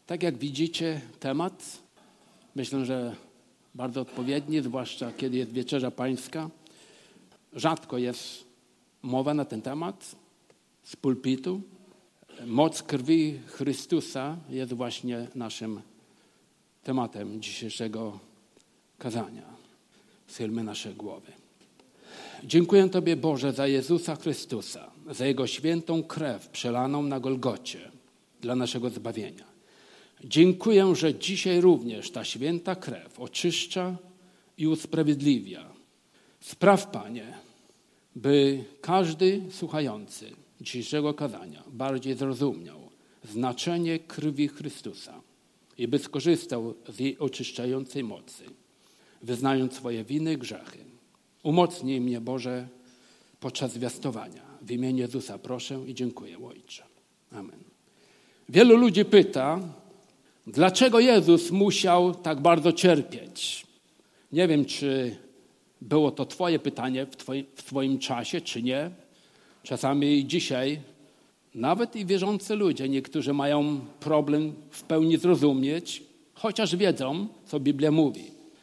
Tak jak widzicie, temat, myślę, że bardzo odpowiedni, zwłaszcza kiedy jest Wieczerza Pańska. Rzadko jest mowa na ten temat z pulpitu. Moc krwi Chrystusa jest właśnie naszym tematem dzisiejszego kazania. Schylmy nasze głowy. Dziękuję Tobie, Boże, za Jezusa Chrystusa, za Jego świętą krew przelaną na Golgocie dla naszego zbawienia. Dziękuję, że dzisiaj również ta święta krew oczyszcza i usprawiedliwia. Spraw, Panie, by każdy słuchający dzisiejszego kazania bardziej zrozumiał znaczenie krwi Chrystusa i by skorzystał z jej oczyszczającej mocy, wyznając swoje winy i grzechy. Umocnij mnie, Boże, podczas zwiastowania. W imieniu Jezusa proszę i dziękuję, Ojcze. Amen. Wielu ludzi pyta, dlaczego Jezus musiał tak bardzo cierpieć? Nie wiem, czy było to Twoje pytanie w Twoim czasie, czy nie. Czasami dzisiaj nawet i wierzący ludzie, niektórzy mają problem w pełni zrozumieć, chociaż wiedzą, co Biblia mówi.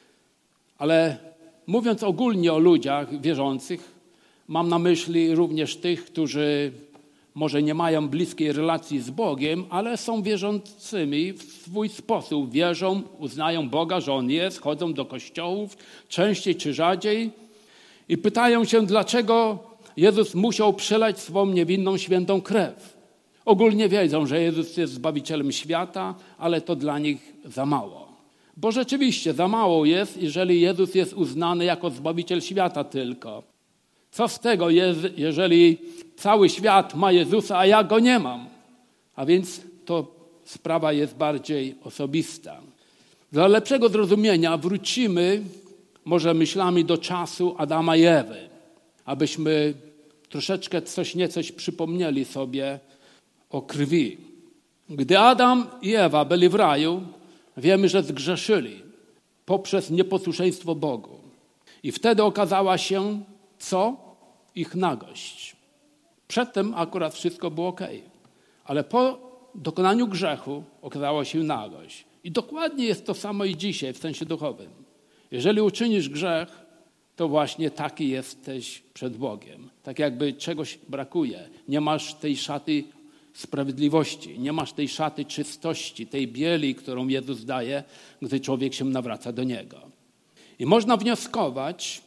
Ale mówiąc ogólnie o ludziach wierzących, mam na myśli również tych, którzy może nie mają bliskiej relacji z Bogiem, ale są wierzącymi w swój sposób. Wierzą, uznają Boga, że On jest, chodzą do kościołów częściej czy rzadziej i pytają się, dlaczego Jezus musiał przelać swą niewinną, świętą krew. Ogólnie wiedzą, że Jezus jest Zbawicielem świata, ale to dla nich za mało. Bo rzeczywiście za mało jest, jeżeli Jezus jest uznany jako Zbawiciel świata tylko. Co z tego jest, jeżeli cały świat ma Jezusa, a ja Go nie mam? A więc to sprawa jest bardziej osobista. Dla lepszego zrozumienia wrócimy może myślami do czasu Adama i Ewy, abyśmy troszeczkę coś przypomnieli sobie o krwi. Gdy Adam i Ewa byli w raju, wiemy, że zgrzeszyli poprzez nieposłuszeństwo Bogu. I wtedy okazała się, co? Ich nagość. Przedtem akurat wszystko było okej. Ale po dokonaniu grzechu okazała się nagość. I dokładnie jest to samo i dzisiaj w sensie duchowym. Jeżeli uczynisz grzech, to właśnie taki jesteś przed Bogiem. Tak jakby czegoś brakuje. Nie masz tej szaty sprawiedliwości, nie masz tej szaty czystości, tej bieli, którą Jezus daje, gdy człowiek się nawraca do Niego. I można wnioskować,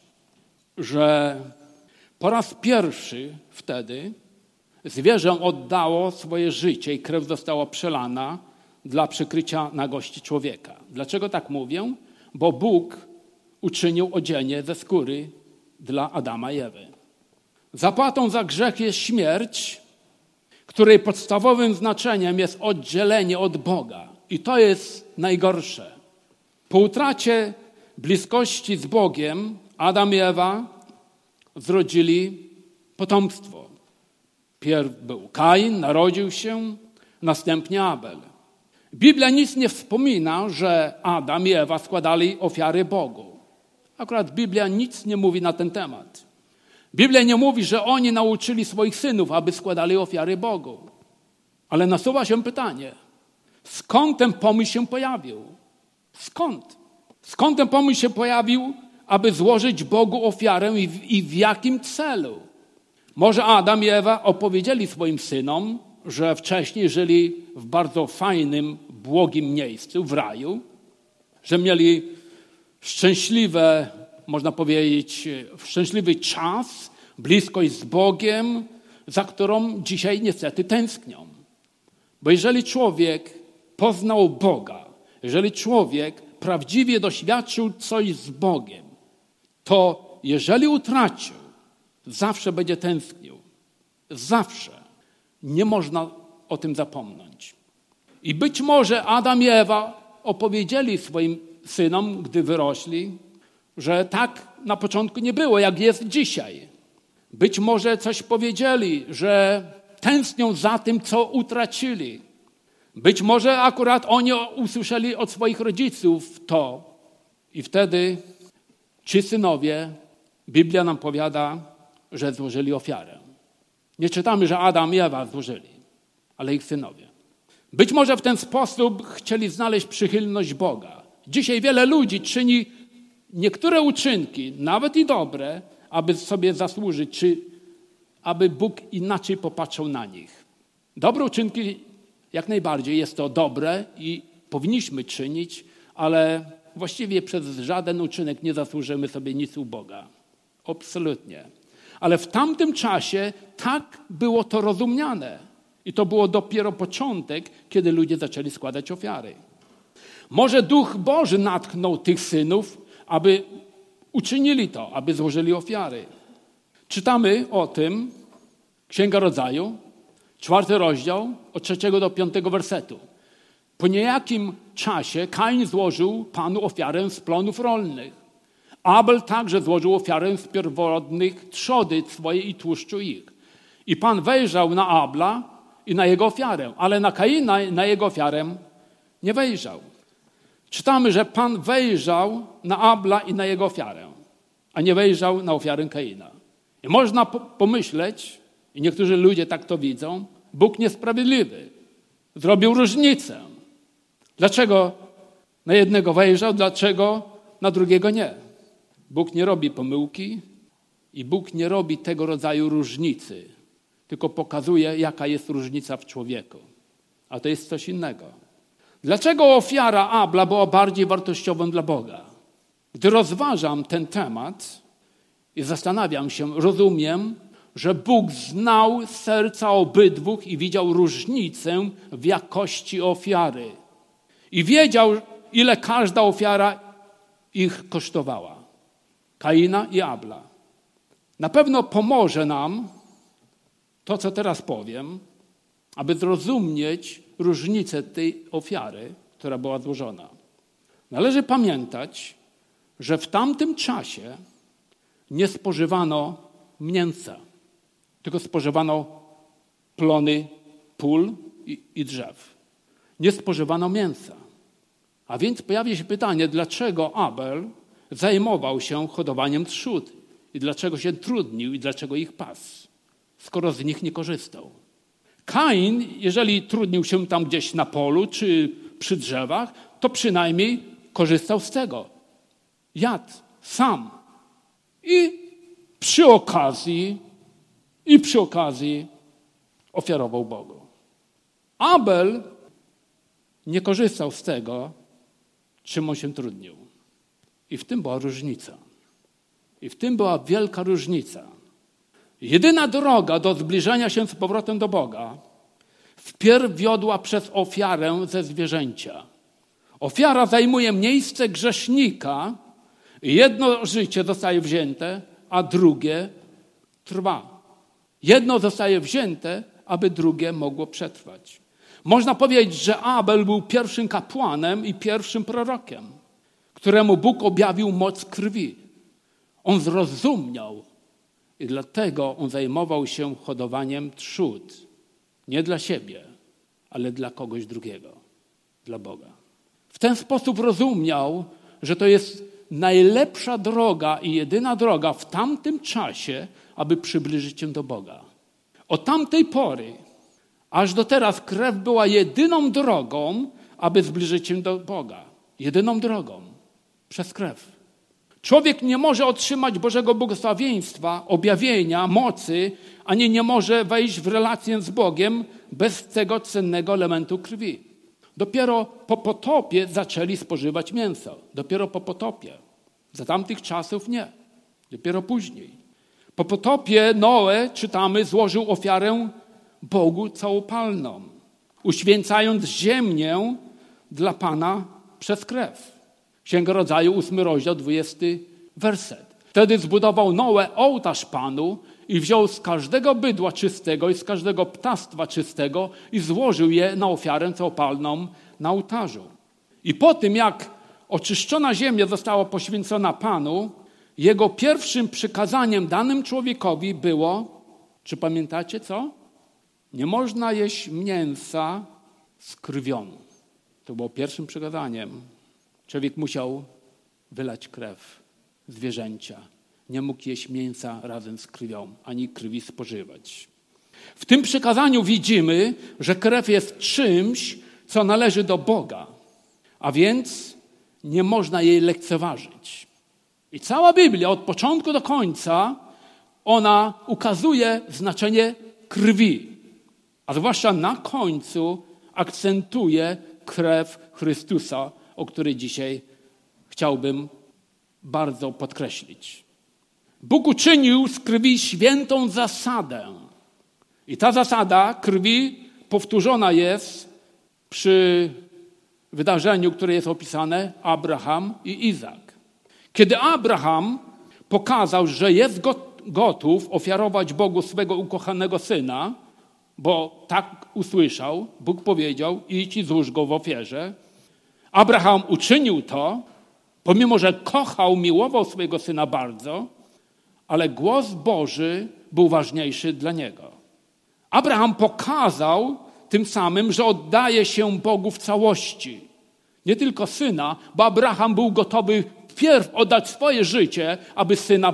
że po raz pierwszy wtedy zwierzę oddało swoje życie i krew została przelana dla przykrycia nagości człowieka. Dlaczego tak mówię? Bo Bóg uczynił odzienie ze skóry dla Adama i Ewy. Zapłatą za grzech jest śmierć, której podstawowym znaczeniem jest oddzielenie od Boga. I to jest najgorsze. Po utracie bliskości z Bogiem Adam i Ewa zrodzili potomstwo. Pierw był Kain, narodził się, następnie Abel. Biblia nic nie wspomina, że Adam i Ewa składali ofiary Bogu. Akurat Biblia nic nie mówi na ten temat. Biblia nie mówi, że oni nauczyli swoich synów, aby składali ofiary Bogu. Ale nasuwa się pytanie, skąd ten pomysł się pojawił? Skąd? Skąd ten pomysł się pojawił, aby złożyć Bogu ofiarę i w jakim celu? Może Adam i Ewa opowiedzieli swoim synom, że wcześniej żyli w bardzo fajnym, błogim miejscu, w raju, że mieli szczęśliwe, można powiedzieć, szczęśliwy czas, bliskość z Bogiem, za którą dzisiaj niestety tęsknią. Bo jeżeli człowiek poznał Boga, jeżeli człowiek prawdziwie doświadczył coś z Bogiem, to jeżeli utracił, zawsze będzie tęsknił. Zawsze. Nie można o tym zapomnieć. I być może Adam i Ewa opowiedzieli swoim synom, gdy wyrośli, że tak na początku nie było, jak jest dzisiaj. Być może coś powiedzieli, że tęsknią za tym, co utracili. Być może akurat oni usłyszeli od swoich rodziców to. I wtedy ci synowie, Biblia nam powiada, że złożyli ofiarę. Nie czytamy, że Adam i Ewa złożyli, ale ich synowie. Być może w ten sposób chcieli znaleźć przychylność Boga. Dzisiaj wiele ludzi czyni niektóre uczynki, nawet i dobre, aby sobie zasłużyć, czy aby Bóg inaczej popatrzył na nich. Dobre uczynki jak najbardziej jest to dobre i powinniśmy czynić, ale właściwie przez żaden uczynek nie zasłużymy sobie nic u Boga. Absolutnie. Ale w tamtym czasie tak było to rozumiane. I to było dopiero początek, kiedy ludzie zaczęli składać ofiary. Może Duch Boży natknął tych synów, aby uczynili to, aby złożyli ofiary. Czytamy o tym, Księga Rodzaju, 4 rozdział, od 3 do 5 wersetu. Po niejakim czasie Kain złożył Panu ofiarę z plonów rolnych. Abel także złożył ofiarę z pierworodnych trzody swojej i tłuszczu ich. I Pan wejrzał na Abla i na jego ofiarę, ale na Kaina i na jego ofiarę nie wejrzał. Czytamy, że Pan wejrzał na Abla i na jego ofiarę, a nie wejrzał na ofiarę Kaina. I można pomyśleć, i niektórzy ludzie tak to widzą, Bóg niesprawiedliwy. Zrobił różnicę. Dlaczego na jednego wejrzał, dlaczego na drugiego nie? Bóg nie robi pomyłki i Bóg nie robi tego rodzaju różnicy, tylko pokazuje, jaka jest różnica w człowieku. A to jest coś innego. Dlaczego ofiara Abla była bardziej wartościową dla Boga? Gdy rozważam ten temat i zastanawiam się, rozumiem, że Bóg znał serca obydwu i widział różnicę w jakości ofiary. I wiedział, ile każda ofiara ich kosztowała. Kaina i Abla. Na pewno pomoże nam to, co teraz powiem, aby zrozumieć różnicę tej ofiary, która była złożona. Należy pamiętać, że w tamtym czasie nie spożywano mięsa, tylko spożywano plony pól i drzew. Nie spożywano mięsa. A więc pojawia się pytanie, dlaczego Abel zajmował się hodowaniem trzód i dlaczego się trudnił i dlaczego ich pasł, skoro z nich nie korzystał. Kain, jeżeli trudnił się tam gdzieś na polu czy przy drzewach, to przynajmniej korzystał z tego. Jadł sam. I przy okazji ofiarował Bogu. Abel nie korzystał z tego, czym on się trudnił. I w tym była różnica. I w tym była wielka różnica. Jedyna droga do zbliżenia się z powrotem do Boga wpierw wiodła przez ofiarę ze zwierzęcia. Ofiara zajmuje miejsce grzesznika i jedno życie zostaje wzięte, a drugie trwa. Jedno zostaje wzięte, aby drugie mogło przetrwać. Można powiedzieć, że Abel był pierwszym kapłanem i pierwszym prorokiem, któremu Bóg objawił moc krwi. On zrozumiał i dlatego on zajmował się hodowaniem trzód. Nie dla siebie, ale dla kogoś drugiego, dla Boga. W ten sposób rozumiał, że to jest najlepsza droga i jedyna droga w tamtym czasie, aby przybliżyć się do Boga. Od tamtej pory, aż do teraz krew była jedyną drogą, aby zbliżyć się do Boga. Jedyną drogą. Przez krew. Człowiek nie może otrzymać Bożego błogosławieństwa, objawienia, mocy, ani nie może wejść w relację z Bogiem bez tego cennego elementu krwi. Dopiero po potopie zaczęli spożywać mięso. Dopiero po potopie. Za tamtych czasów nie. Dopiero później. Po potopie Noe, czytamy, złożył ofiarę Bogu całopalną, uświęcając ziemię dla Pana przez krew. Księga Rodzaju, 8 rozdział, 20 werset. Wtedy zbudował Noe ołtarz Panu i wziął z każdego bydła czystego i z każdego ptactwa czystego i złożył je na ofiarę całopalną na ołtarzu. I po tym, jak oczyszczona ziemia została poświęcona Panu, jego pierwszym przykazaniem danym człowiekowi było, czy pamiętacie co? Nie można jeść mięsa z krwią. To było pierwszym przykazaniem. Człowiek musiał wylać krew zwierzęcia. Nie mógł jeść mięsa razem z krwią, ani krwi spożywać. W tym przykazaniu widzimy, że krew jest czymś, co należy do Boga, a więc nie można jej lekceważyć. I cała Biblia od początku do końca, ona ukazuje znaczenie krwi, a zwłaszcza na końcu akcentuje krew Chrystusa, o której dzisiaj chciałbym bardzo podkreślić. Bóg uczynił z krwi świętą zasadę. I ta zasada krwi powtórzona jest przy wydarzeniu, które jest opisane, Abraham i Izak. Kiedy Abraham pokazał, że jest gotów ofiarować Bogu swego ukochanego syna, bo tak usłyszał, Bóg powiedział, idź i złóż go w ofierze. Abraham uczynił to, pomimo że kochał, miłował swojego syna bardzo, ale głos Boży był ważniejszy dla niego. Abraham pokazał tym samym, że oddaje się Bogu w całości. Nie tylko syna, bo Abraham był gotowy wpierw oddać swoje życie, aby syna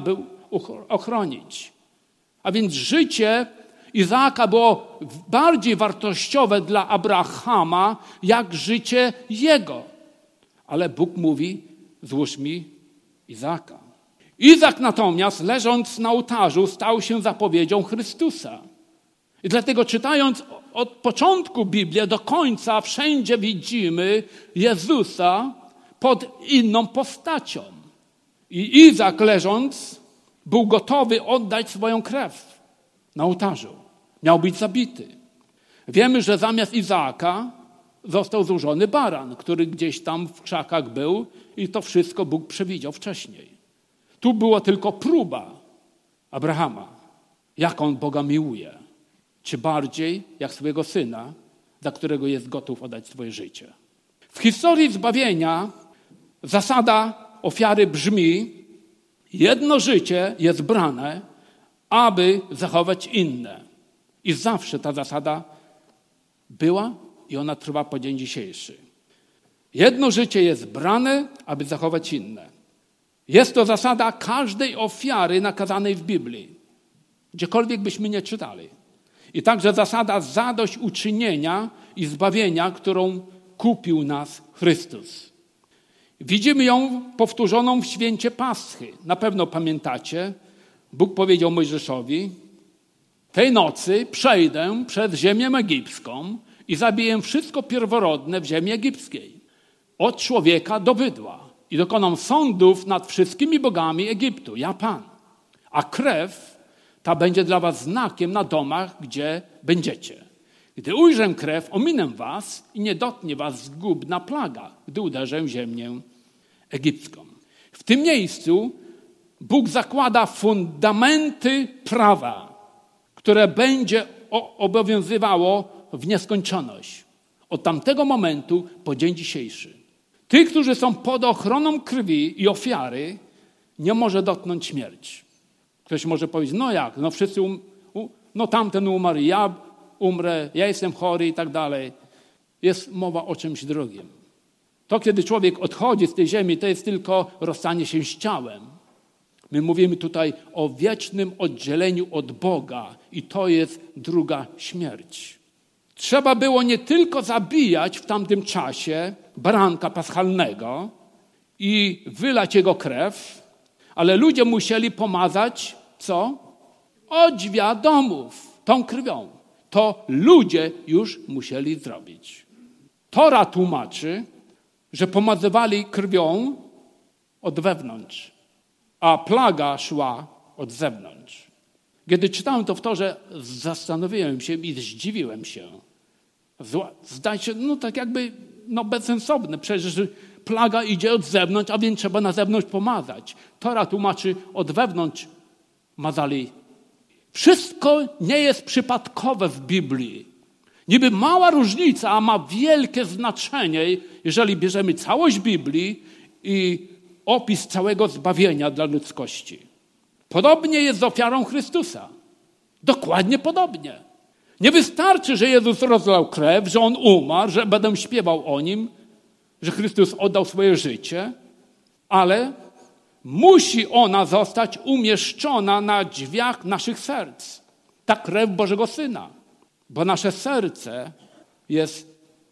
ochronić. A więc życie Izaaka było bardziej wartościowe dla Abrahama, jak życie jego. Ale Bóg mówi, złóż mi Izaaka. Izak natomiast, leżąc na ołtarzu, stał się zapowiedzią Chrystusa. I dlatego czytając od początku Biblię do końca, wszędzie widzimy Jezusa pod inną postacią. I Izak leżąc, był gotowy oddać swoją krew na ołtarzu. Miał być zabity. Wiemy, że zamiast Izaaka został złożony baran, który gdzieś tam w krzakach był i to wszystko Bóg przewidział wcześniej. Tu była tylko próba Abrahama, jak on Boga miłuje. Czy bardziej jak swojego syna, za którego jest gotów oddać swoje życie. W historii zbawienia zasada ofiary brzmi: jedno życie jest brane, aby zachować inne. I zawsze ta zasada była i ona trwa po dzień dzisiejszy. Jedno życie jest brane, aby zachować inne. Jest to zasada każdej ofiary nakazanej w Biblii, gdziekolwiek byśmy nie czytali. I także zasada zadośćuczynienia i zbawienia, którą kupił nas Chrystus. Widzimy ją powtórzoną w święcie Paschy. Na pewno pamiętacie, Bóg powiedział Mojżeszowi: tej nocy przejdę przez ziemię egipską i zabiję wszystko pierworodne w ziemi egipskiej, od człowieka do bydła, i dokonam sądów nad wszystkimi bogami Egiptu, ja Pan. A krew ta będzie dla was znakiem na domach, gdzie będziecie. Gdy ujrzę krew, ominę was i nie dotknie was zgubna plaga, gdy uderzę ziemię egipską. W tym miejscu Bóg zakłada fundamenty prawa, które będzie obowiązywało w nieskończoność. Od tamtego momentu po dzień dzisiejszy. Tych, którzy są pod ochroną krwi i ofiary, nie może dotknąć śmierć. Ktoś może powiedzieć, no jak, no wszyscy, no tamten umarł, ja umrę, ja jestem chory i tak dalej. Jest mowa o czymś drugim. To, kiedy człowiek odchodzi z tej ziemi, to jest tylko rozstanie się z ciałem. My mówimy tutaj o wiecznym oddzieleniu od Boga i to jest druga śmierć. Trzeba było nie tylko zabijać w tamtym czasie baranka paschalnego i wylać jego krew, ale ludzie musieli pomazać co? Odźwia domów tą krwią. To ludzie już musieli zrobić. Tora tłumaczy, że pomazywali krwią od wewnątrz, a plaga szła od zewnątrz. Kiedy czytałem to w Torze, zastanowiłem się i zdziwiłem się. Zdaje się, no tak jakby bezsensowne. Przecież plaga idzie od zewnątrz, a więc trzeba na zewnątrz pomazać. Tora tłumaczy, od wewnątrz mazali. Wszystko nie jest przypadkowe w Biblii. Niby mała różnica, a ma wielkie znaczenie, jeżeli bierzemy całość Biblii i opis całego zbawienia dla ludzkości. Podobnie jest z ofiarą Chrystusa. Dokładnie podobnie. Nie wystarczy, że Jezus rozlał krew, że On umarł, że będę śpiewał o Nim, że Chrystus oddał swoje życie, ale musi ona zostać umieszczona na drzwiach naszych serc. Ta krew Bożego Syna. Bo nasze serce jest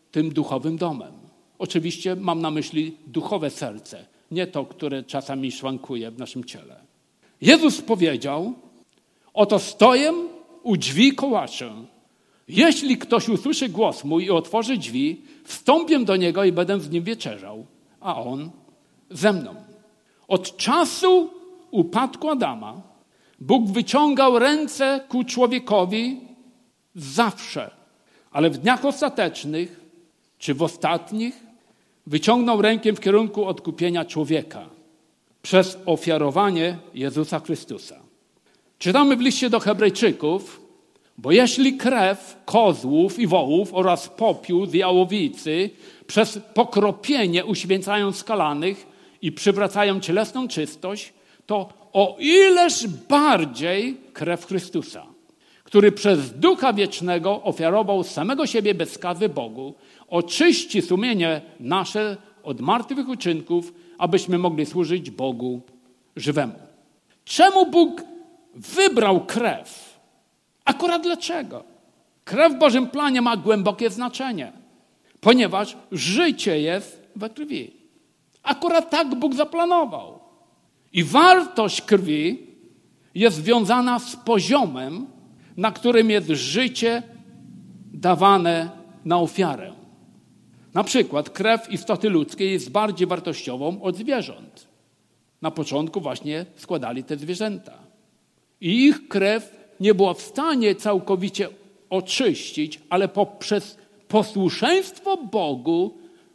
tym duchowym domem. Oczywiście mam na myśli duchowe serce, nie to, które czasami szwankuje w naszym ciele. Jezus powiedział: oto stoję u drzwi i kołaczę. Jeśli ktoś usłyszy głos mój i otworzy drzwi, wstąpię do niego i będę z nim wieczerzał, a on ze mną. Od czasu upadku Adama Bóg wyciągał ręce ku człowiekowi zawsze, ale w dniach ostatecznych, czy w ostatnich, wyciągnął rękę w kierunku odkupienia człowieka przez ofiarowanie Jezusa Chrystusa. Czytamy w liście do Hebrajczyków: bo jeśli krew kozłów i wołów oraz popiół z jałowicy przez pokropienie uświęcają skalanych i przywracają cielesną czystość, to o ileż bardziej krew Chrystusa, który przez Ducha Wiecznego ofiarował samego siebie bez skazy Bogu, oczyści sumienie nasze od martwych uczynków, abyśmy mogli służyć Bogu żywemu. Czemu Bóg wybrał krew? Akurat dlaczego? Krew w Bożym planie ma głębokie znaczenie, ponieważ życie jest we krwi. Akurat tak Bóg zaplanował. I wartość krwi jest związana z poziomem, na którym jest życie dawane na ofiarę. Na przykład krew istoty ludzkiej jest bardziej wartościową od zwierząt. Na początku właśnie składali te zwierzęta. I ich krew nie była w stanie całkowicie oczyścić, ale poprzez posłuszeństwo Bogu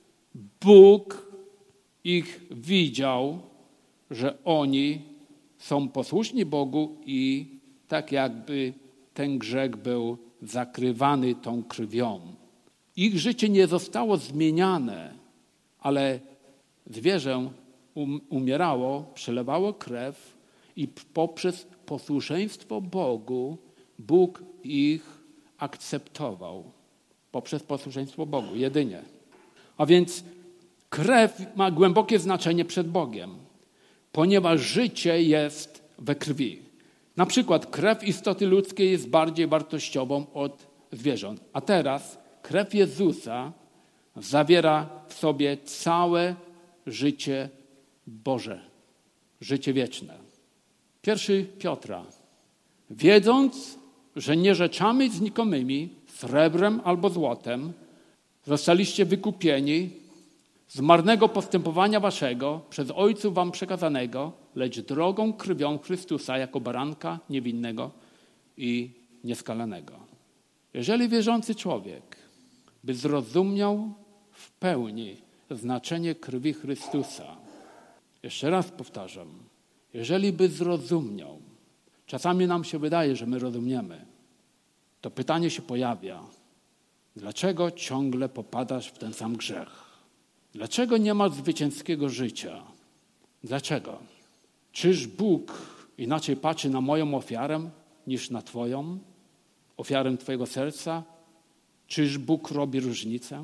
Bóg ich widział, że oni są posłuszni Bogu i tak jakby ten grzech był zakrywany tą krwią. Ich życie nie zostało zmieniane, ale zwierzę umierało, przelewało krew i poprzez posłuszeństwo Bogu Bóg ich akceptował. Poprzez posłuszeństwo Bogu, jedynie. A więc krew ma głębokie znaczenie przed Bogiem, ponieważ życie jest we krwi. Na przykład krew istoty ludzkiej jest bardziej wartościową od zwierząt. A teraz krew Jezusa zawiera w sobie całe życie Boże, życie wieczne. 1 Piotra. Wiedząc, że nie rzeczami znikomymi, srebrem albo złotem, zostaliście wykupieni z marnego postępowania waszego przez Ojców wam przekazanego, lecz drogą krwią Chrystusa jako baranka niewinnego i nieskalanego. Jeżeli wierzący człowiek by zrozumiał w pełni znaczenie krwi Chrystusa, jeszcze raz powtarzam, jeżeli by zrozumiał, czasami nam się wydaje, że my rozumiemy, to pytanie się pojawia, dlaczego ciągle popadasz w ten sam grzech? Dlaczego nie masz zwycięskiego życia? Dlaczego? Czyż Bóg inaczej patrzy na moją ofiarę niż na twoją? Ofiarę twojego serca? Czyż Bóg robi różnicę?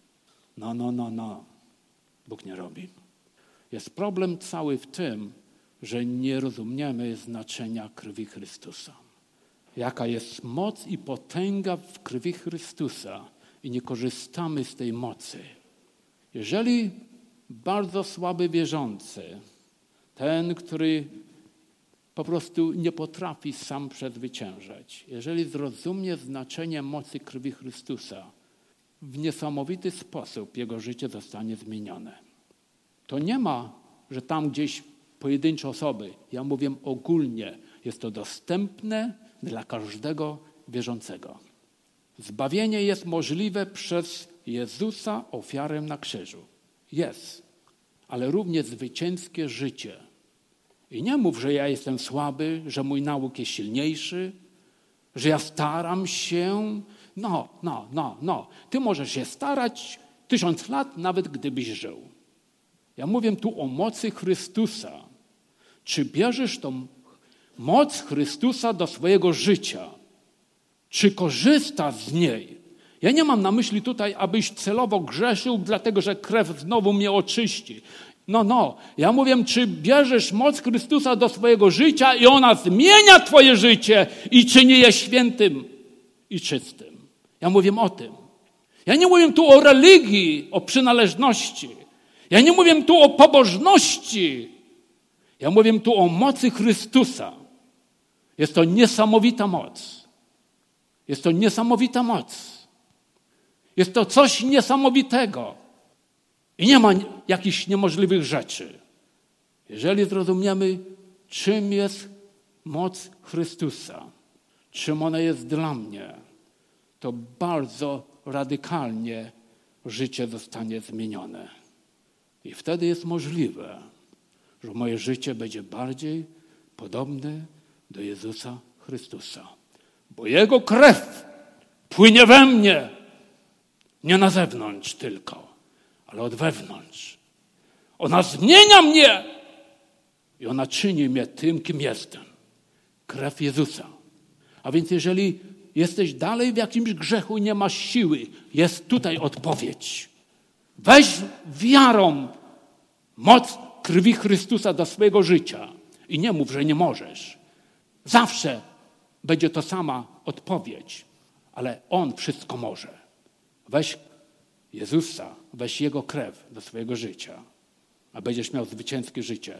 No. Bóg nie robi. Jest problem cały w tym, że nie rozumiemy znaczenia krwi Chrystusa. Jaka jest moc i potęga w krwi Chrystusa i nie korzystamy z tej mocy. Jeżeli bardzo słaby wierzący, ten, który po prostu nie potrafi sam przezwyciężać, jeżeli zrozumie znaczenie mocy krwi Chrystusa, w niesamowity sposób jego życie zostanie zmienione. To nie ma, że tam gdzieś pojedyncze osoby, ja mówię ogólnie, jest to dostępne dla każdego wierzącego. Zbawienie jest możliwe przez Jezusa ofiarę na krzyżu. Jest, ale również zwycięskie życie. I nie mów, że ja jestem słaby, że mój nauk jest silniejszy, że ja staram się. No. Ty możesz się starać 1000 lat, nawet gdybyś żył. Ja mówię tu o mocy Chrystusa. Czy bierzesz tą moc Chrystusa do swojego życia? Czy korzystasz z niej? Ja nie mam na myśli tutaj, abyś celowo grzeszył, dlatego że krew znowu mnie oczyści. No. Ja mówię, czy bierzesz moc Chrystusa do swojego życia i ona zmienia twoje życie i czyni je świętym i czystym. Ja mówię o tym. Ja nie mówię tu o religii, o przynależności. Ja nie mówię tu o pobożności. Ja mówię tu o mocy Chrystusa. Jest to niesamowita moc. Jest to niesamowita moc. Jest to coś niesamowitego. I nie ma jakichś niemożliwych rzeczy. Jeżeli zrozumiemy, czym jest moc Chrystusa, czym ona jest dla mnie, to bardzo radykalnie życie zostanie zmienione. I wtedy jest możliwe, że moje życie będzie bardziej podobne do Jezusa Chrystusa. Bo Jego krew płynie we mnie, nie na zewnątrz tylko, ale od wewnątrz. Ona zmienia mnie i ona czyni mnie tym, kim jestem. Krew Jezusa. A więc jeżeli jesteś dalej w jakimś grzechu i nie masz siły, jest tutaj odpowiedź. Weź wiarą moc krwi Chrystusa do swojego życia i nie mów, że nie możesz. Zawsze będzie to sama odpowiedź, ale On wszystko może. Weź Jezusa, weź Jego krew do swojego życia, a będziesz miał zwycięskie życie.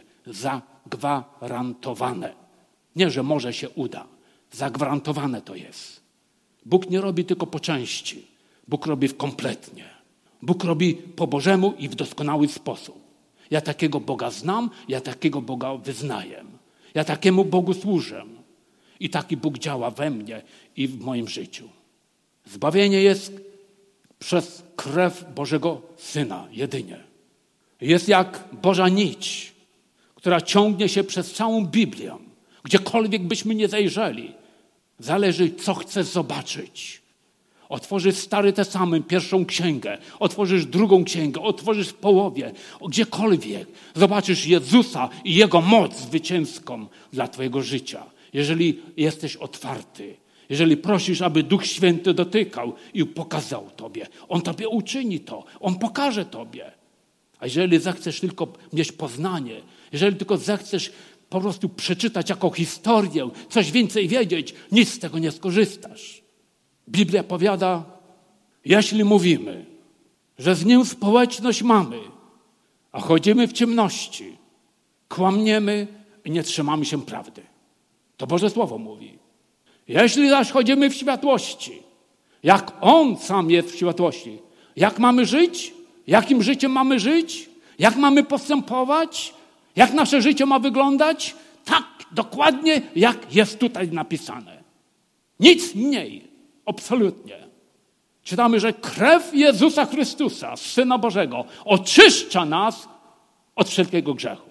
Zagwarantowane. Nie, że może się uda. Zagwarantowane to jest. Bóg nie robi tylko po części. Bóg robi kompletnie. Bóg robi po Bożemu i w doskonały sposób. Ja takiego Boga znam, ja takiego Boga wyznaję. Ja takiemu Bogu służę. I taki Bóg działa we mnie i w moim życiu. Zbawienie jest przez krew Bożego Syna jedynie. Jest jak Boża nić, która ciągnie się przez całą Biblię. Gdziekolwiek byśmy nie zajrzeli. Zależy, co chcesz zobaczyć. Otworzysz Stary Testament, pierwszą księgę, otworzysz drugą księgę, otworzysz w połowie, gdziekolwiek. Zobaczysz Jezusa i Jego moc zwycięską dla twojego życia. Jeżeli jesteś otwarty, jeżeli prosisz, aby Duch Święty dotykał i pokazał tobie, On tobie uczyni to, On pokaże tobie. A jeżeli zechcesz tylko mieć poznanie, jeżeli tylko zechcesz po prostu przeczytać jako historię, coś więcej wiedzieć, nic z tego nie skorzystasz. Biblia powiada, jeśli mówimy, że z Nim społeczność mamy, a chodzimy w ciemności, kłamiemy i nie trzymamy się prawdy. To Boże Słowo mówi. Jeśli zaś chodzimy w światłości, jak On sam jest w światłości, jak mamy żyć? Jakim życiem mamy żyć? Jak mamy postępować? Jak nasze życie ma wyglądać? Tak, dokładnie jak jest tutaj napisane. Nic mniej, absolutnie. Czytamy, że krew Jezusa Chrystusa, Syna Bożego, oczyszcza nas od wszelkiego grzechu.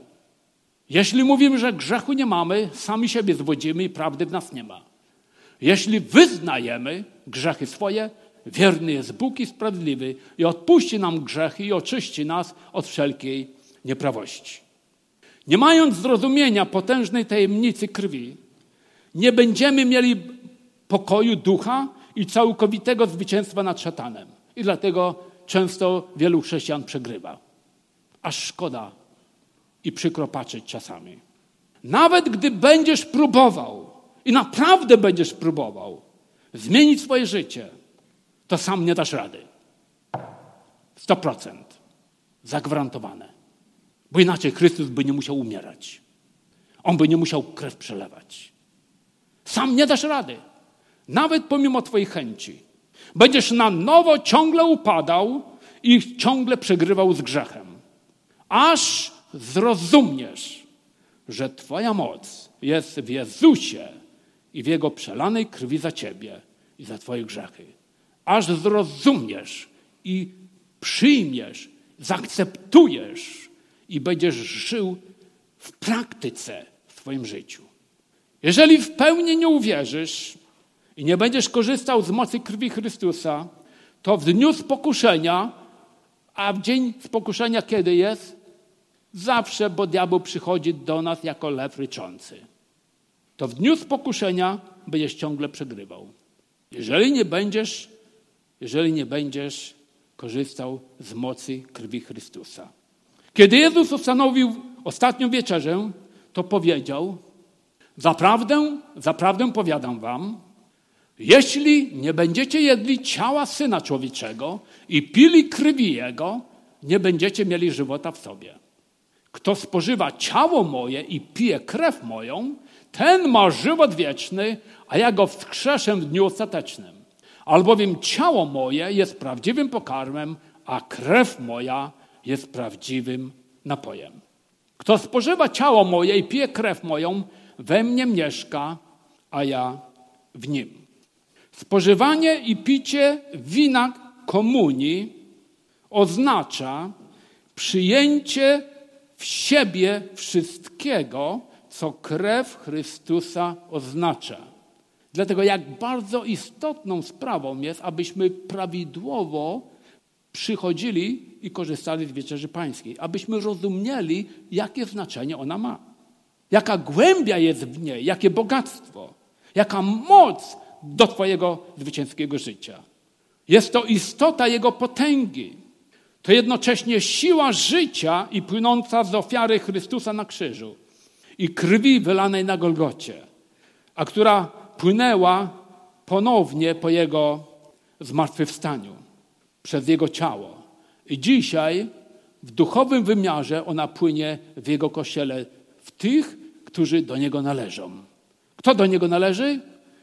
Jeśli mówimy, że grzechu nie mamy, sami siebie zwodzimy i prawdy w nas nie ma. Jeśli wyznajemy grzechy swoje, wierny jest Bóg i sprawiedliwy i odpuści nam grzechy i oczyści nas od wszelkiej nieprawości. Nie mając zrozumienia potężnej tajemnicy krwi, nie będziemy mieli pokoju ducha i całkowitego zwycięstwa nad szatanem. I dlatego często wielu chrześcijan przegrywa. Aż szkoda i przykro patrzeć czasami. Nawet gdy będziesz próbował i naprawdę będziesz próbował zmienić swoje życie, to sam nie dasz rady. 100%. Zagwarantowane. Bo inaczej Chrystus by nie musiał umierać. On by nie musiał krew przelewać. Sam nie dasz rady. Nawet pomimo twojej chęci. Będziesz na nowo ciągle upadał i ciągle przegrywał z grzechem. Aż zrozumiesz, że twoja moc jest w Jezusie i w Jego przelanej krwi za ciebie i za twoje grzechy. Aż zrozumiesz i przyjmiesz, zaakceptujesz i będziesz żył w praktyce w twoim życiu. Jeżeli w pełni nie uwierzysz i nie będziesz korzystał z mocy krwi Chrystusa, to w dniu spokuszenia, a w dzień spokuszenia kiedy jest? Zawsze, bo diabeł przychodzi do nas jako lew ryczący. To w dniu spokuszenia będziesz ciągle przegrywał. Jeżeli nie będziesz korzystał z mocy krwi Chrystusa. Kiedy Jezus ustanowił ostatnią wieczerzę, to powiedział: Zaprawdę powiadam wam, Jeśli nie będziecie jedli ciała Syna Człowieczego i pili krwi Jego, nie będziecie mieli żywota w sobie. Kto spożywa ciało moje i pije krew moją, ten ma żywot wieczny, a ja go wskrzeszę w dniu ostatecznym. Albowiem ciało moje jest prawdziwym pokarmem, a krew moja jest prawdziwym napojem. Kto spożywa ciało moje i pije krew moją, we mnie mieszka, a ja w nim. Spożywanie i picie wina komunii oznacza przyjęcie w siebie wszystkiego, co krew Chrystusa oznacza. Dlatego jak bardzo istotną sprawą jest, abyśmy prawidłowo przychodzili i korzystali z Wieczerzy Pańskiej. Abyśmy rozumieli, jakie znaczenie ona ma. Jaka głębia jest w niej, jakie bogactwo, jaka moc do twojego zwycięskiego życia. Jest to istota Jego potęgi. To jednocześnie siła życia i płynąca z ofiary Chrystusa na krzyżu i krwi wylanej na Golgocie, a która płynęła ponownie po Jego zmartwychwstaniu, przez Jego ciało. I dzisiaj w duchowym wymiarze ona płynie w Jego Kościele, w tych, którzy do Niego należą. Kto do Niego należy?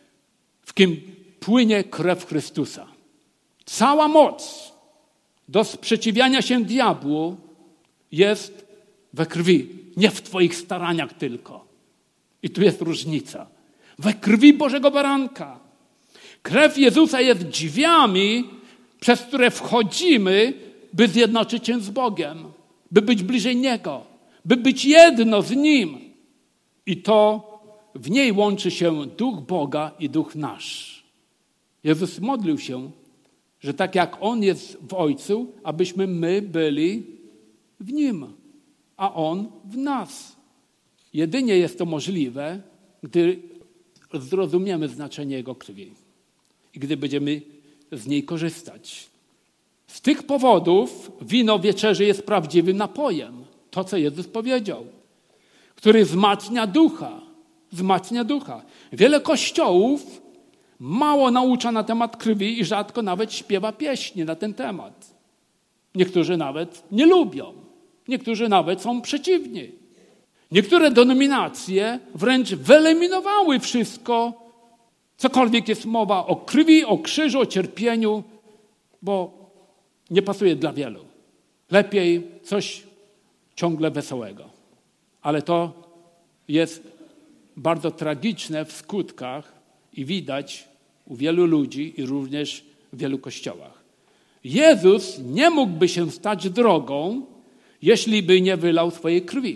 W kim płynie krew Chrystusa. Cała moc do sprzeciwiania się diabłu jest we krwi, nie w twoich staraniach tylko. I tu jest różnica. We krwi Bożego Baranka. Krew Jezusa jest drzwiami, przez które wchodzimy, by zjednoczyć się z Bogiem, by być bliżej Niego, by być jedno z Nim. I to w niej łączy się Duch Boga i Duch nasz. Jezus modlił się, że tak jak On jest w Ojcu, abyśmy my byli w Nim, a On w nas. Jedynie jest to możliwe, gdy zrozumiemy znaczenie Jego krwi i gdy będziemy z niej korzystać. Z tych powodów wino wieczerzy jest prawdziwym napojem. To, co Jezus powiedział, który wzmacnia ducha. Wzmacnia ducha. Wiele kościołów mało naucza na temat krwi i rzadko nawet śpiewa pieśni na ten temat. Niektórzy nawet nie lubią. Niektórzy nawet są przeciwni. Niektóre denominacje wręcz wyeliminowały wszystko, cokolwiek jest mowa o krwi, o krzyżu, o cierpieniu, bo nie pasuje dla wielu. Lepiej coś ciągle wesołego. Ale to jest bardzo tragiczne w skutkach i widać u wielu ludzi i również w wielu kościołach. Jezus nie mógłby się stać drogą, jeśli by nie wylał swojej krwi,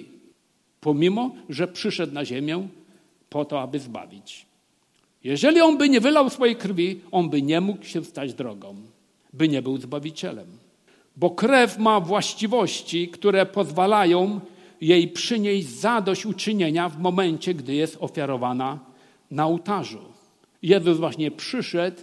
pomimo że przyszedł na ziemię po to, aby zbawić. Jeżeli On by nie wylał swojej krwi, On by nie mógł się stać drogą, by nie był Zbawicielem. Bo krew ma właściwości, które pozwalają jej przynieść zadośćuczynienia w momencie, gdy jest ofiarowana na ołtarzu. Jezus właśnie przyszedł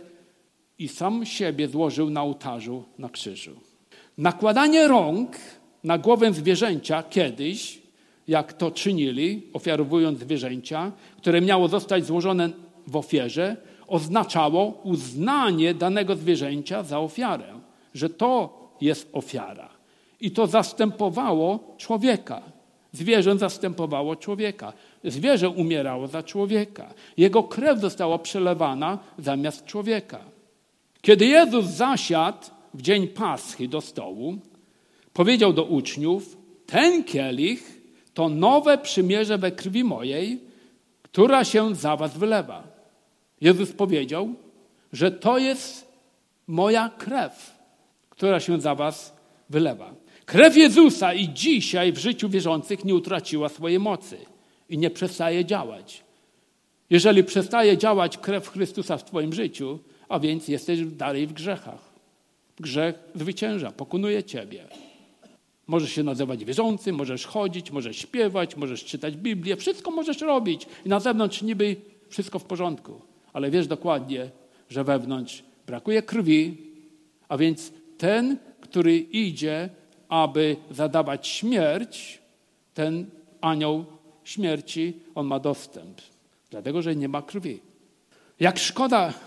i sam siebie złożył na ołtarzu na krzyżu. Nakładanie rąk na głowę zwierzęcia kiedyś, jak to czynili, ofiarowując zwierzęcia, które miało zostać złożone w ofierze, oznaczało uznanie danego zwierzęcia za ofiarę, że to jest ofiara. I to zastępowało człowieka. Zwierzę zastępowało człowieka. Zwierzę umierało za człowieka. Jego krew została przelewana zamiast człowieka. Kiedy Jezus zasiadł w dzień Paschy do stołu, powiedział do uczniów: ten kielich to nowe przymierze we krwi mojej, która się za was wylewa. Jezus powiedział, że to jest moja krew, która się za was wylewa. Krew Jezusa i dzisiaj w życiu wierzących nie utraciła swojej mocy i nie przestaje działać. Jeżeli przestaje działać krew Chrystusa w twoim życiu, a więc jesteś dalej w grzechach. Grzech zwycięża, pokonuje ciebie. Możesz się nazywać wierzącym, możesz chodzić, możesz śpiewać, możesz czytać Biblię, wszystko możesz robić i na zewnątrz niby wszystko w porządku. Ale wiesz dokładnie, że wewnątrz brakuje krwi, a więc ten, który idzie, aby zadawać śmierć, ten anioł śmierci, on ma dostęp. Dlatego, że nie ma krwi. Jak szkoda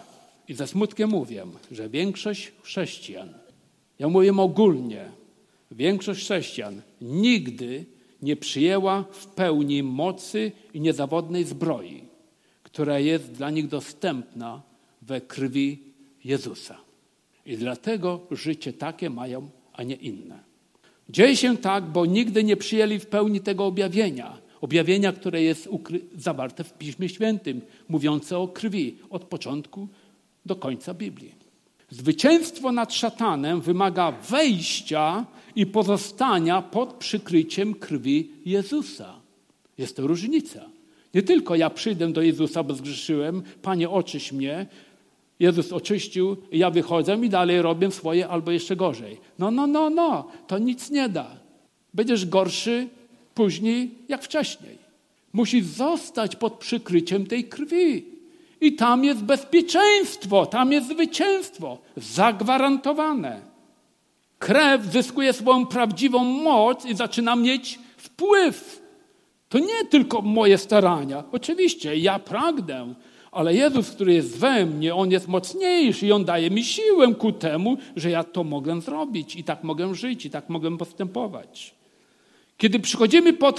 I ze smutkiem mówię, że większość chrześcijan, ja mówię ogólnie, większość chrześcijan nigdy nie przyjęła w pełni mocy i niezawodnej zbroi, która jest dla nich dostępna we krwi Jezusa. I dlatego życie takie mają, a nie inne. Dzieje się tak, bo nigdy nie przyjęli w pełni tego objawienia, które jest zawarte w Piśmie Świętym, mówiące o krwi od początku do końca Biblii. Zwycięstwo nad szatanem wymaga wejścia i pozostania pod przykryciem krwi Jezusa. Jest to różnica. Nie tylko ja przyjdę do Jezusa, bo zgrzeszyłem, Panie, oczyść mnie, Jezus oczyścił, ja wychodzę i dalej robię swoje albo jeszcze gorzej. No, to nic nie da. Będziesz gorszy później jak wcześniej. Musisz zostać pod przykryciem tej krwi. I tam jest bezpieczeństwo, tam jest zwycięstwo zagwarantowane. Krew zyskuje swoją prawdziwą moc i zaczyna mieć wpływ. To nie tylko moje starania. Oczywiście ja pragnę, ale Jezus, który jest we mnie, On jest mocniejszy i On daje mi siłę ku temu, że ja to mogę zrobić i tak mogę żyć i tak mogę postępować. Kiedy przychodzimy pod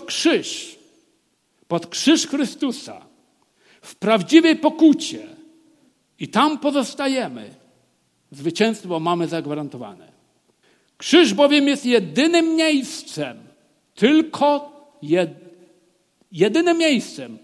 krzyż Chrystusa, w prawdziwej pokucie i tam pozostajemy, zwycięstwo mamy zagwarantowane. Krzyż bowiem jest jedynym miejscem, tylko jedynym miejscem.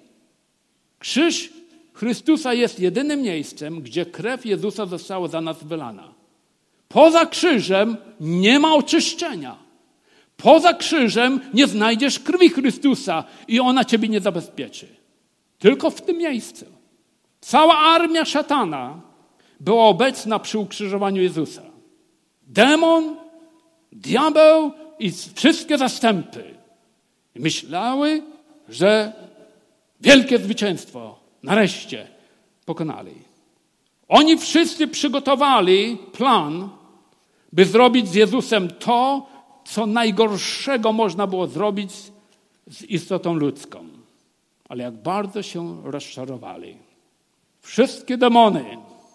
Krzyż Chrystusa jest jedynym miejscem, gdzie krew Jezusa została za nas wylana. Poza krzyżem nie ma oczyszczenia. Poza krzyżem nie znajdziesz krwi Chrystusa i ona ciebie nie zabezpieczy. Tylko w tym miejscu. Cała armia szatana była obecna przy ukrzyżowaniu Jezusa. Demon, diabeł i wszystkie zastępy myślały, że wielkie zwycięstwo nareszcie pokonali. Oni wszyscy przygotowali plan, by zrobić z Jezusem to, co najgorszego można było zrobić z istotą ludzką. Ale jak bardzo się rozczarowali. Wszystkie demony,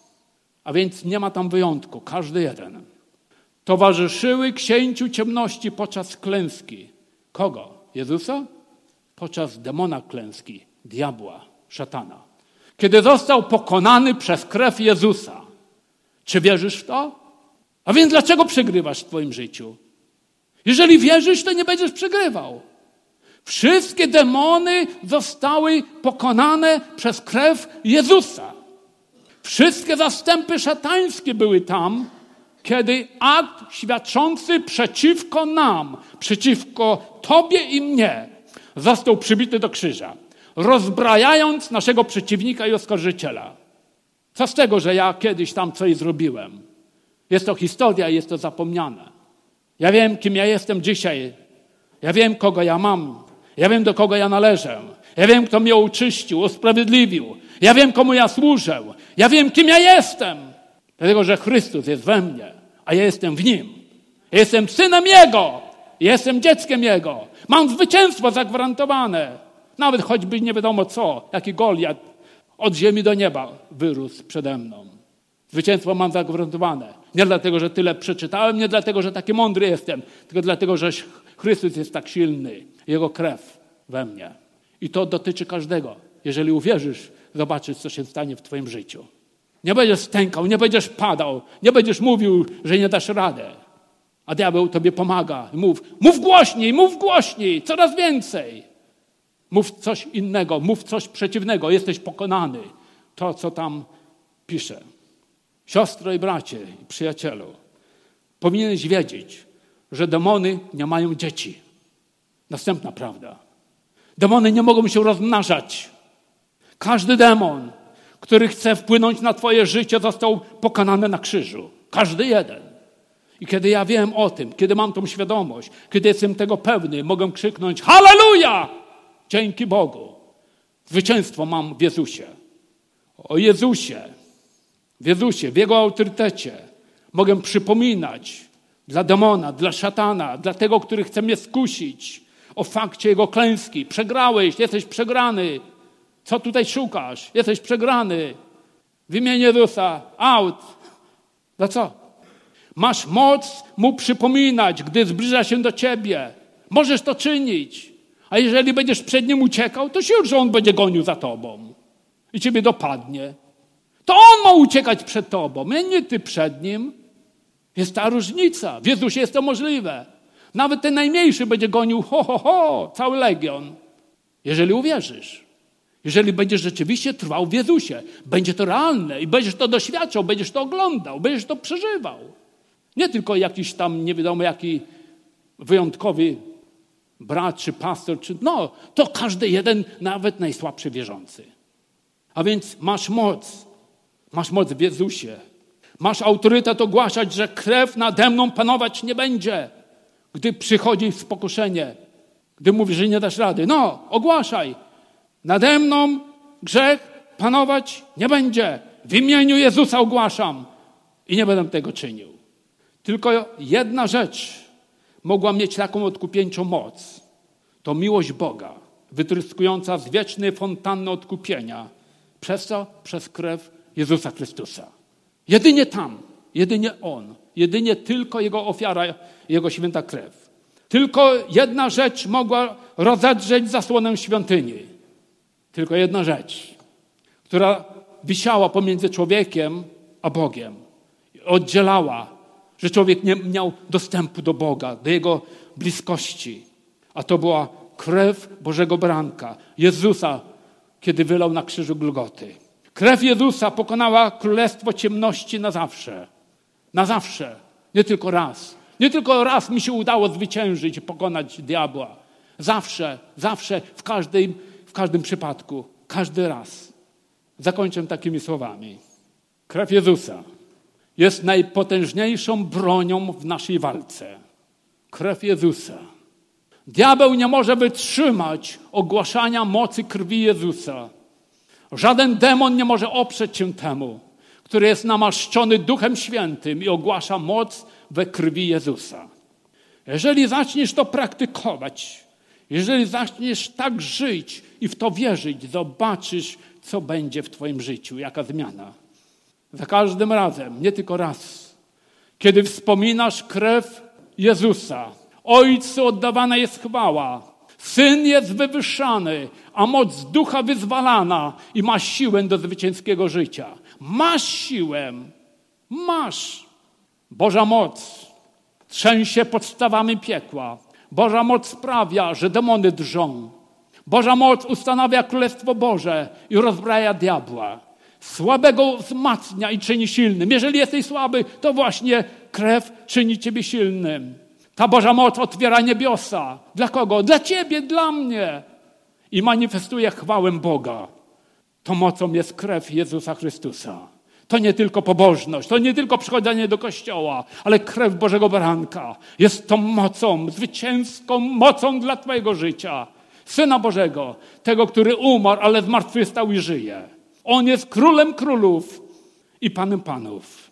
a więc nie ma tam wyjątku, każdy jeden, towarzyszyły księciu ciemności podczas klęski. Kogo? Jezusa? Podczas demona klęski, diabła, szatana. Kiedy został pokonany przez krew Jezusa. Czy wierzysz w to? A więc dlaczego przegrywasz w twoim życiu? Jeżeli wierzysz, to nie będziesz przegrywał. Wszystkie demony zostały pokonane przez krew Jezusa. Wszystkie zastępy szatańskie były tam, kiedy akt świadczący przeciwko nam, przeciwko tobie i mnie, został przybity do krzyża, rozbrajając naszego przeciwnika i oskarżyciela. Co z tego, że ja kiedyś tam coś zrobiłem? Jest to historia, jest to zapomniane. Ja wiem, kim ja jestem dzisiaj. Ja wiem, kogo ja mam. Ja wiem, do kogo ja należę. Ja wiem, kto mnie uczyścił, usprawiedliwił. Ja wiem, komu ja służę. Ja wiem, kim ja jestem. Dlatego, że Chrystus jest we mnie, a ja jestem w Nim. Ja jestem synem Jego. Ja jestem dzieckiem Jego. Mam zwycięstwo zagwarantowane. Nawet choćby nie wiadomo co, jaki Goliat od ziemi do nieba wyrósł przede mną. Zwycięstwo mam zagwarantowane. Nie dlatego, że tyle przeczytałem, nie dlatego, że taki mądry jestem, tylko dlatego, że Chrystus jest tak silny. Jego krew we mnie. I to dotyczy każdego. Jeżeli uwierzysz, zobaczysz, co się stanie w twoim życiu. Nie będziesz stękał, nie będziesz padał, nie będziesz mówił, że nie dasz radę. A diabeł tobie pomaga. Mów głośniej, coraz więcej. Mów coś innego, mów coś przeciwnego. Jesteś pokonany. To, co tam pisze. Siostro i bracie i przyjacielu, powinieneś wiedzieć, że demony nie mają dzieci. Następna prawda. Demony nie mogą się rozmnażać. Każdy demon, który chce wpłynąć na twoje życie, został pokonany na krzyżu. Każdy jeden. I kiedy ja wiem o tym, kiedy mam tą świadomość, kiedy jestem tego pewny, mogę krzyknąć halleluja! Dzięki Bogu. Zwycięstwo mam w Jezusie. O Jezusie. W Jezusie, w Jego autorytecie mogę przypominać dla demona, dla szatana, dla tego, który chce mnie skusić o fakcie Jego klęski. Przegrałeś, jesteś przegrany. Co tutaj szukasz? Jesteś przegrany. W imieniu Jezusa, out. Za co? Masz moc mu przypominać, gdy zbliża się do ciebie. Możesz to czynić. A jeżeli będziesz przed nim uciekał, to już on będzie gonił za tobą. I ciebie dopadnie. To on ma uciekać przed tobą, nie ty przed nim. Jest ta różnica. W Jezusie jest to możliwe. Nawet ten najmniejszy będzie gonił cały legion. Jeżeli uwierzysz. Jeżeli będziesz rzeczywiście trwał w Jezusie. Będzie to realne i będziesz to doświadczał, będziesz to oglądał, będziesz to przeżywał. Nie tylko jakiś tam nie wiadomo jaki wyjątkowy brat czy pastor, to każdy jeden, nawet najsłabszy wierzący. A więc masz moc w Jezusie. Masz autorytet ogłaszać, że krew nade mną panować nie będzie. Gdy przychodzi pokuszenie, gdy mówisz, że nie dasz rady. Ogłaszaj. Nade mną grzech panować nie będzie. W imieniu Jezusa ogłaszam. I nie będę tego czynił. Tylko jedna rzecz mogła mieć taką odkupieńczą moc. To miłość Boga, wytryskująca z wiecznej fontanny odkupienia. Przez co? Przez krew Jezusa Chrystusa. Jedynie tam, jedynie On, jedynie tylko Jego ofiara, Jego święta krew. Tylko jedna rzecz mogła rozedrzeć zasłonę świątyni. Tylko jedna rzecz, która wisiała pomiędzy człowiekiem a Bogiem. Oddzielała, że człowiek nie miał dostępu do Boga, do Jego bliskości. A to była krew Bożego Baranka, Jezusa, kiedy wylał na krzyżu Golgoty. Krew Jezusa pokonała królestwo ciemności na zawsze. Na zawsze. Nie tylko raz. Nie tylko raz mi się udało zwyciężyć i pokonać diabła. Zawsze, w każdym przypadku, każdy raz. Zakończę takimi słowami. Krew Jezusa jest najpotężniejszą bronią w naszej walce. Krew Jezusa. Diabeł nie może wytrzymać ogłaszania mocy krwi Jezusa. Żaden demon nie może oprzeć się temu, który jest namaszczony Duchem Świętym i ogłasza moc we krwi Jezusa. Jeżeli zaczniesz to praktykować, jeżeli zaczniesz tak żyć i w to wierzyć, zobaczysz, co będzie w twoim życiu, jaka zmiana. Za każdym razem, nie tylko raz, kiedy wspominasz krew Jezusa, Ojcu oddawana jest chwała, Syn jest wywyższany, a moc Ducha wyzwalana i masz siłę do zwycięskiego życia. Masz siłę. Masz. Boża moc trzęsie podstawami piekła. Boża moc sprawia, że demony drżą. Boża moc ustanawia Królestwo Boże i rozbraja diabła. Słabego wzmacnia i czyni silnym. Jeżeli jesteś słaby, to właśnie krew czyni ciebie silnym. Ta Boża moc otwiera niebiosa. Dla kogo? Dla ciebie, dla mnie. I manifestuje chwałę Boga. To mocą jest krew Jezusa Chrystusa. To nie tylko pobożność, to nie tylko przychodzenie do kościoła, ale krew Bożego Baranka jest tą mocą, zwycięską mocą dla twojego życia. Syna Bożego, tego, który umarł, ale zmartwychwstał i żyje. On jest Królem Królów i Panem Panów.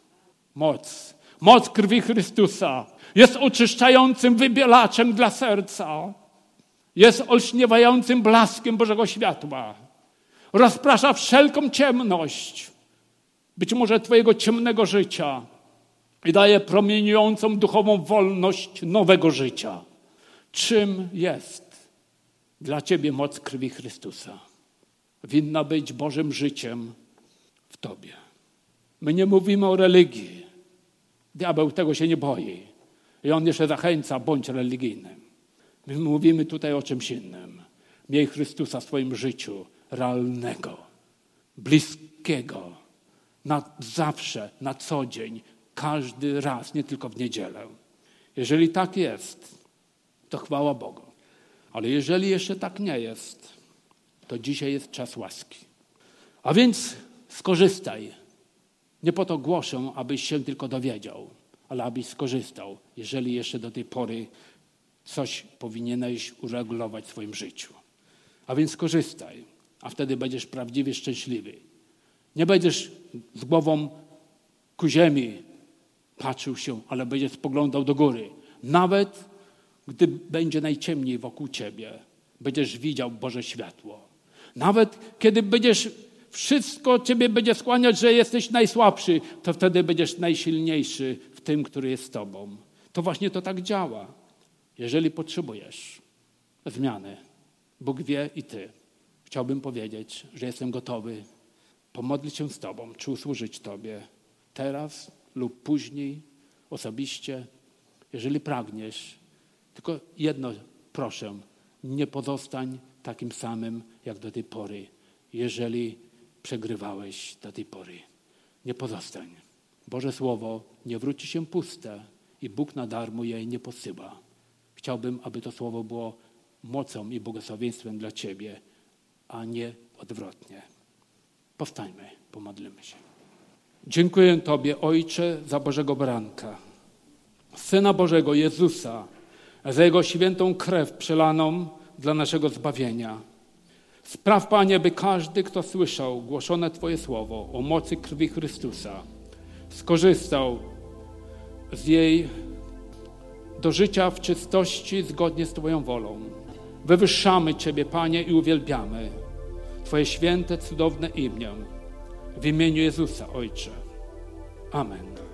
Moc krwi Chrystusa jest oczyszczającym wybielaczem dla serca. Jest olśniewającym blaskiem Bożego światła. Rozprasza wszelką ciemność, być może twojego ciemnego życia i daje promieniującą duchową wolność nowego życia. Czym jest dla ciebie moc krwi Chrystusa? Winna być Bożym życiem w tobie. My nie mówimy o religii. Diabeł tego się nie boi. I on jeszcze zachęca, bądź religijnym. My mówimy tutaj o czymś innym. Miej Chrystusa w swoim życiu realnego, bliskiego, na zawsze, na co dzień, każdy raz, nie tylko w niedzielę. Jeżeli tak jest, to chwała Bogu. Ale jeżeli jeszcze tak nie jest, to dzisiaj jest czas łaski. A więc skorzystaj. Nie po to głoszę, abyś się tylko dowiedział, ale abyś skorzystał, jeżeli jeszcze do tej pory coś powinieneś uregulować w swoim życiu. A więc skorzystaj, a wtedy będziesz prawdziwie szczęśliwy. Nie będziesz z głową ku ziemi patrzył się, ale będziesz spoglądał do góry. Nawet gdy będzie najciemniej wokół ciebie, będziesz widział Boże światło. Nawet kiedy będziesz wszystko Ciebie będzie skłaniać, że jesteś najsłabszy, to wtedy będziesz najsilniejszy w tym, który jest z Tobą. To właśnie to tak działa. Jeżeli potrzebujesz zmiany, Bóg wie i Ty. Chciałbym powiedzieć, że jestem gotowy pomodlić się z Tobą, czy usłużyć Tobie teraz lub później, osobiście, jeżeli pragniesz. Tylko jedno proszę, nie pozostań takim samym jak do tej pory, jeżeli przegrywałeś do tej pory. Nie pozostań. Boże Słowo nie wróci się puste i Bóg na darmo jej nie posyła. Chciałbym, aby to Słowo było mocą i błogosławieństwem dla Ciebie, a nie odwrotnie. Powstańmy, pomodlimy się. Dziękuję Tobie, Ojcze, za Bożego Baranka, Syna Bożego Jezusa, za Jego świętą krew przelaną dla naszego zbawienia. Spraw, Panie, by każdy, kto słyszał głoszone Twoje słowo o mocy krwi Chrystusa, skorzystał z jej do życia w czystości zgodnie z Twoją wolą. Wywyższamy Ciebie, Panie, i uwielbiamy Twoje święte, cudowne imię. W imieniu Jezusa, Ojcze. Amen.